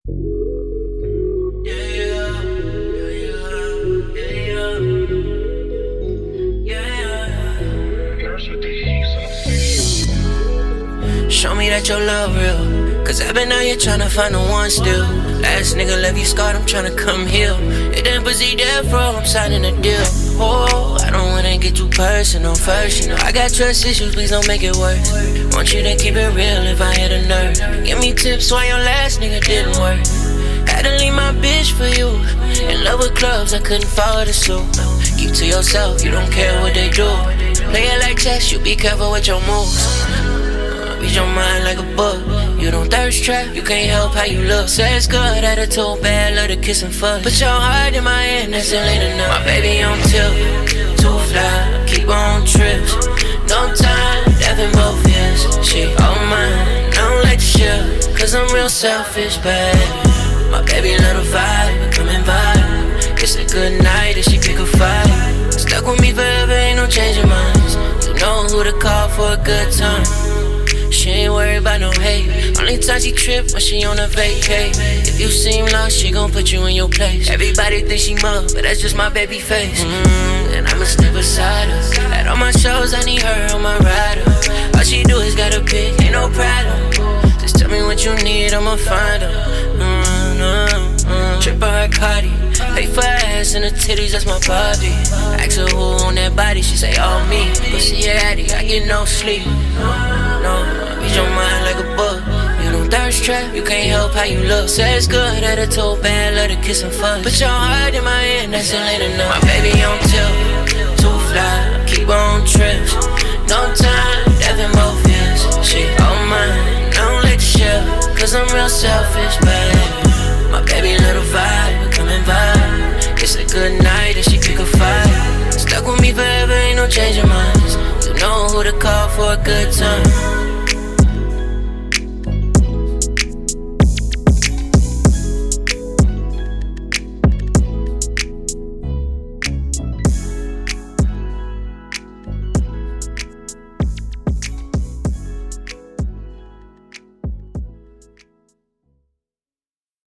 Show me that your love real, cause I've been out here tryna find the one still. Last nigga left you scarred, I'm tryna come heal. It ain't pussy there, bro, I'm signing a deal. Oh, I don't wanna get too personal first, you know I got trust issues, please don't make it worse. Want you to keep it real if I had a nerve. Give me tips why your last nigga didn't work. Had to leave my bitch for you. In love with clubs, I couldn't follow the suit. Keep to yourself, you don't care what they do. Play it like chess, you be careful with your moves. Read your mind like a book. You don't thirst trap, you can't help how you look. Say it's good, attitude bad, love to kiss and fuck. Put your heart in my hand, that's it ain't enough. My baby on tilt, too fly, keep on trips. No time, death in both ears. She all mine, I don't like to share, cause I'm real selfish, baby. My baby little vibe, coming vibe. It's a good night and she pick a fight. Stuck with me forever, ain't no changing minds. You know who to call for a good time. She ain't worried about no hate. Only time she trip when she on a vacay. If you seem lost, she gon' put you in your place. Everybody think she mug, but that's just my baby face. And I'ma stay beside her. At all my shows, I need her on my rider. All she do is gotta pick, ain't no problem. Just tell me what you need, I'ma find her. Trip her Cardi, pay for her ass and the titties, that's my Bobby. Ask her who on that body, she say all me. Pussy addy, I get no sleep. No, read your mind like a book. You don't thirst trap, you can't help how you look. Say it's good, attitude bad, love to kiss and fuck. Put your heart in my hand, that's it ain't enough. My baby on tilt, too fly, keep on trips. No time, death in both ears. She all mine, I don't like to share, cause I'm real selfish, baby. My baby little vibe, coming vibe. It's a good night and she pick a fight. Stuck with me forever, ain't no changing minds. You know who to call for a good time.